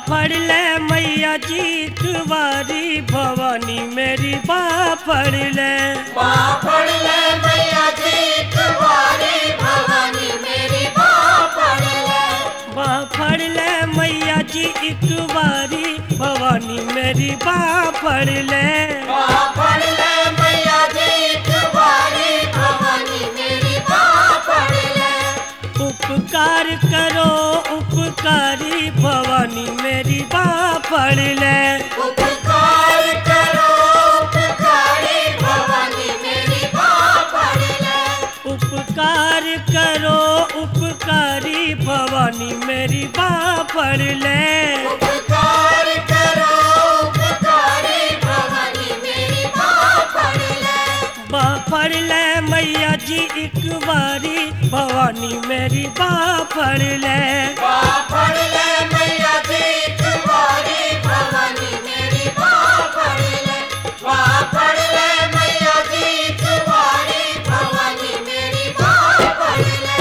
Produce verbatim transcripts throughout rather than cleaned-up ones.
फड़ ले मैया जी कुंवारी भवानी मेरी बा फड़ ले। बा फड़ ले मैया जी कुंवारी भवानी मेरी बा फड़ ले। बा फड़ ले मैया जी कुंवारी भवानी मेरी बा फड़ ले। बा फड़ ले मैया जी कुंवारी भवानी मेरी बा फड़ ले। उपकार करो उपकारी भवानी मेरी बा फड़ ले। उपकार करो उपकारी भवानी मेरी बा फड़ ले। उपकार करो उपकारी भवानी मेरी बा फड़ ले। उपकार करो उपकारी भवानी मेरी बा फड़ ले। बा फड़ ले मैया जी एक बारी भवानी मेरी बा फड़ ले। बा फड़ ले मैया जी कुंवारी भवानी मेरी बा फड़ ले। बा फड़ ले मैया जी कुंवारी भवानी मेरी बा फड़ ले।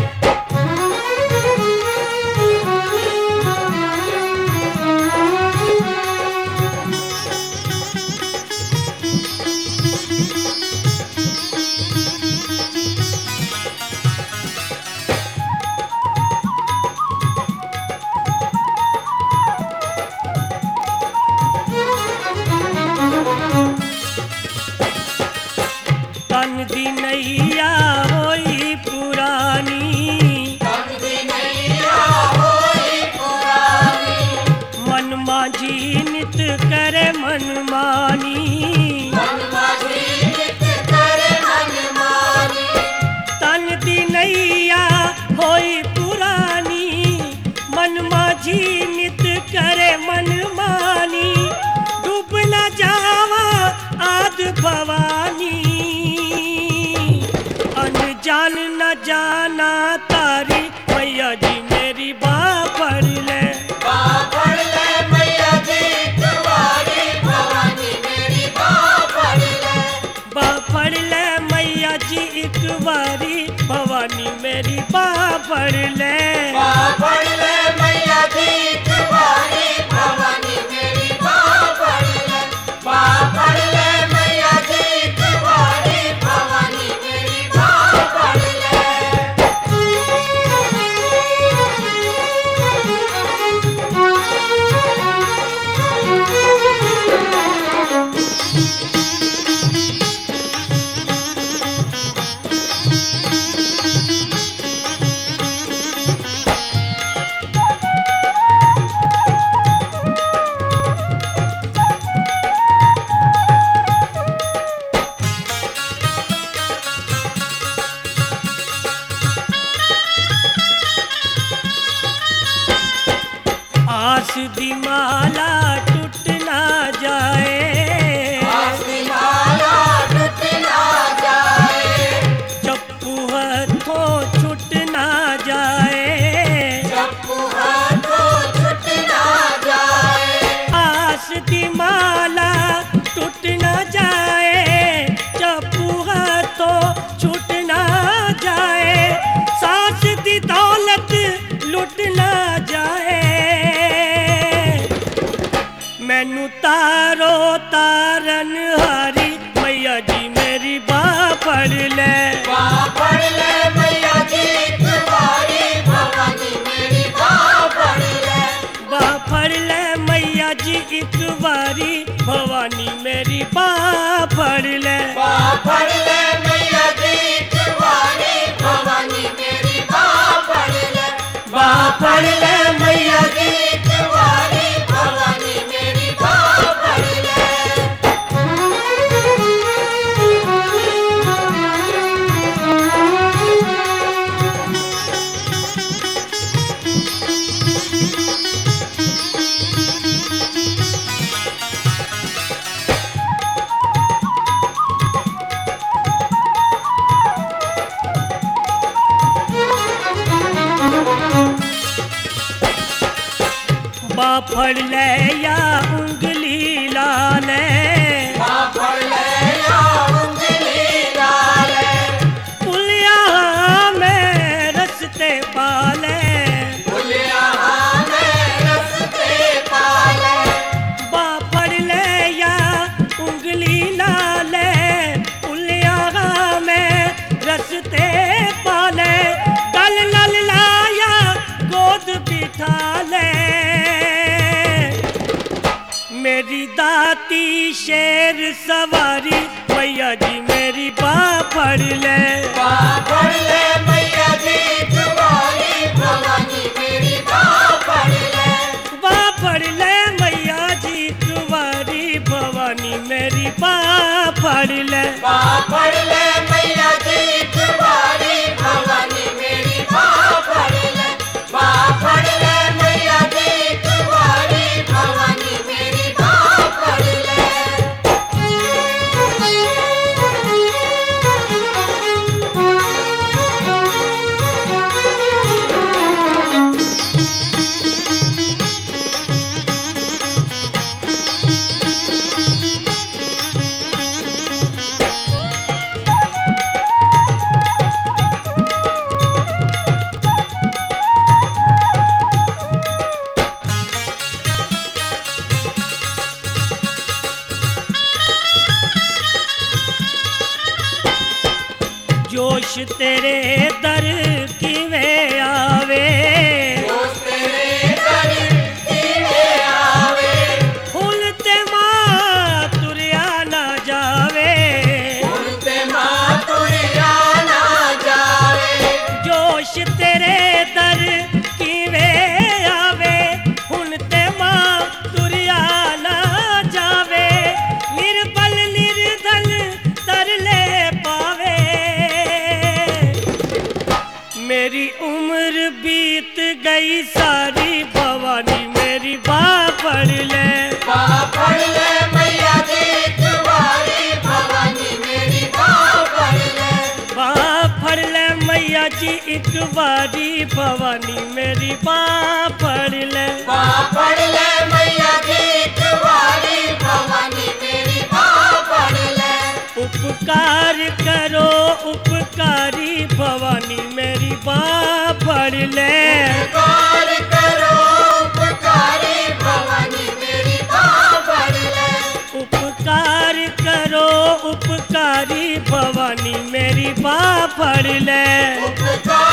तन दी नैया होई पुरानी तन दी नैया होई पुरानी। मन माझी नित करे मन मानी। मन माझी नित करे मन मानी। तन दी नैया होई पुरानी मन माझी नित करे मन मानी। डूब न जावा आद भवानी अनजान न जाना तारी मैया जी मेरी बा फड़ ले। बा फड़ ले मैया जी कुंवारी भवानी मेरी बा फड़ ले। बा फड़ ले मैया जी एक बारी भवानी मेरी बा फड़ ले। बा फड़ ले मैया जी कुंवारी भवानी मेरी बा फड़ ले। बा फड़ ले मैया जी कुंवारी भवानी मेरी बा फड़ ले। आस दी माला टूट ना जाए। आस दी माला टूट ना जाए। चप्पू हाथों छूट ना जाए। चप्पू हाथों छूट ना जाए। आस दी माला टूट ना जाए। चप्पू हाथों छूट ना जाए। सास दी दौलत लुट ना जाए। मैनू तारो तारन हारी मैया जी मेरी बा फड़ ले। बा फड़ ले मैया जी कुंवारी भवानी मेरी बा फड़ ले। बा फड़ ले मैया जी एक बारी भवानी मेरी बा फड़ ले। बा फड़ ले मैया जी कुंवारी भवानी मेरी बा फड़ ले। बा फड़ ले मैया जी कुंवारी भवानी मेरी बा फड़ ले। बा फड़ ले या उंगली लाले। बा फड़ ले या उंगली लाले। पुलिया में रस्ते पाले। पुलिया में रस्ते शेर सवारी मैया जी मेरी बाँ फड़ ले। बाँ फड़ ले मैया जी तुम्हारी भवानी मेरी बाँ फड़ ले। बाँ फड़ ले मैया जी तुम्हारी भवानी मेरी बाँ फड़ ले। बाँ फड़ ले मैया जी तुम्हारी भवानी मेरी बाँ फड़ ले। बाँ फड़ ले मैया जी तुम्हारी भवानी मेरी बाँ फड़ ले। जोश तेरे दर की में आवे। जोश तेरे दर की में आवे। भूलते माँ तुरिया ना जावे। भूलते माँ तुरिया ना जावे। जोश तेरे दर की में आवे। भूलते माँ तुरिया ना जावे। निर्बल निर्धन तरले पावे। मेरी उम्र बीत गई सारी भवानी मेरी बाँ फड़ ले। बाँ फड़ ले मैया जी तुम्हारी भवानी मेरी बाँ फड़ ले। बाँ फड़ ले मैया जी एक बारी भवानी मेरी बाँ फड़ ले। बाँ फड़ ले मैया जी तुम्हारी भवानी मेरी बाँ फड़ ले। उपकार करो उपकारी भवानी मेरी बाँ फड़ ले। उपकार करो उपकारी भवानी मेरी बाँ फड़ ले। उपकार करो उपकारी भवानी मेरी बाँ फड़ ले। उपकार